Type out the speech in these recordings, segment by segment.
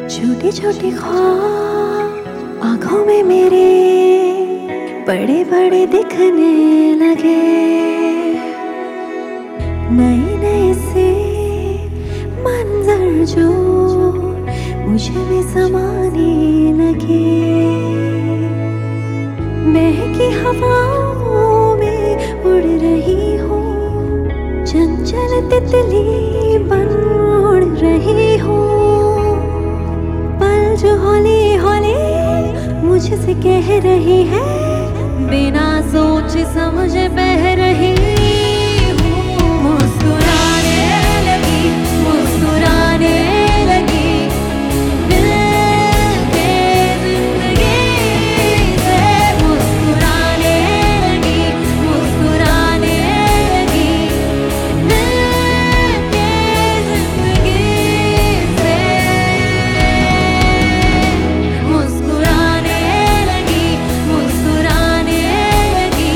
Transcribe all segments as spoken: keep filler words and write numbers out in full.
छोटे छोटे ख्वाब आंखों में मेरे बड़े बड़े दिखने लगे। नए नए से मंजर जो मुझे भी समाने लगे। महकी हवाओं में उड़ रही हूँ, चंचल तितली बन उड़ रही हूँ। पल जो हौले हौले मुझसे कह रही है, बिना सोच समझ बह रही हूँ। मुस्कुराने लगी, मुस्कुराने लगी, दिल के जिंदगी से मुस्कुराने लगी, मुस्कुराने लगी, दिल के जिंदगी से मुस्कुराने लगी, मुस्कुराने लगी।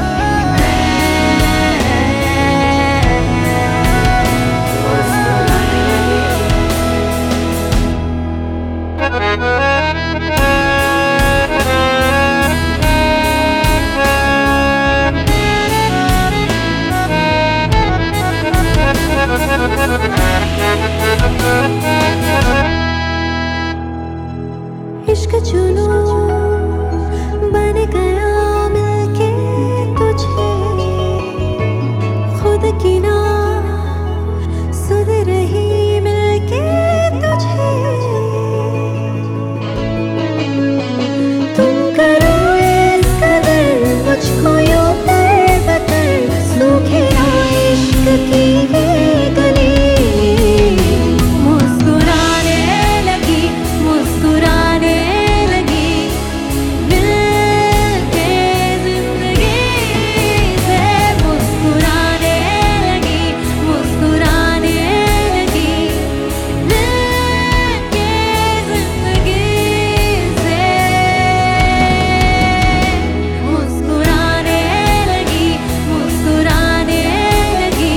इश्क चुनो बन गया मिलके तुझे, खुद की ना सुध रही मिलके तुझे। तुम करो इस कदर मुझको यूं तर बतर, सूखे ना इश्क की ये गली। मुस्कुराने लगी, मुस्कुराने लगी, दिल के जिंदगी से मुस्कुराने लगी, मुस्कुराने लगी, दिल के जिंदगी से मुस्कुराने लगी, मुस्कुराने लगी।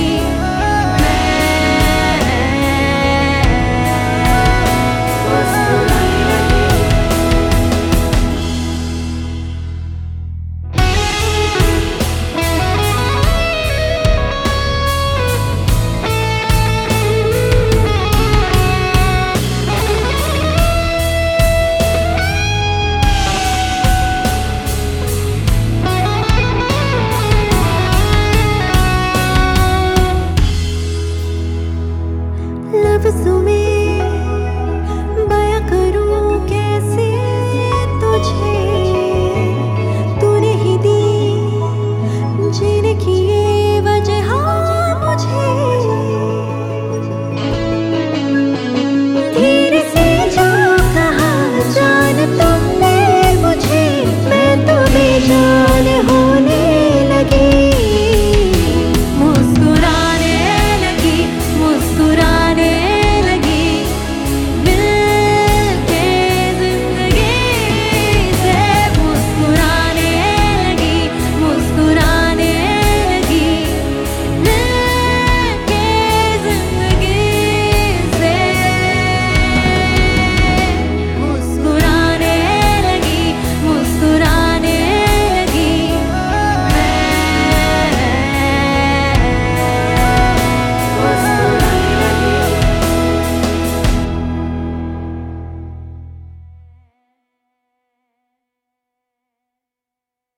लफ्ज़ों में